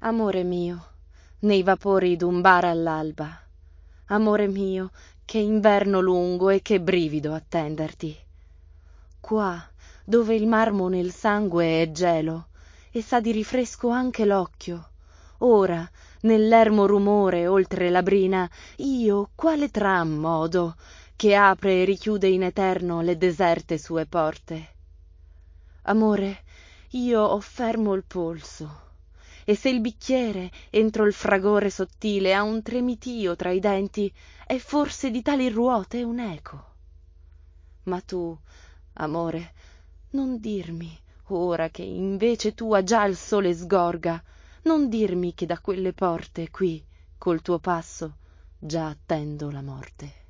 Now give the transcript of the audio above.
Amore mio, nei vapori d'un bar all'alba, amore mio, che inverno lungo e che brivido attenderti. Qua, dove il marmo nel sangue è gelo, e sa di rifresco anche l'occhio, ora, nell'ermo rumore oltre la brina, io quale tram modo, che apre e richiude in eterno le deserte sue porte. Amore, io ho fermo il polso, e se il bicchiere, entro il fragore sottile, ha un tremitio tra i denti, è forse di tali ruote un eco. Ma tu, amore, non dirmi, ora che invece tua già il sole sgorga, non dirmi che da quelle porte qui, col tuo passo, già attendo la morte.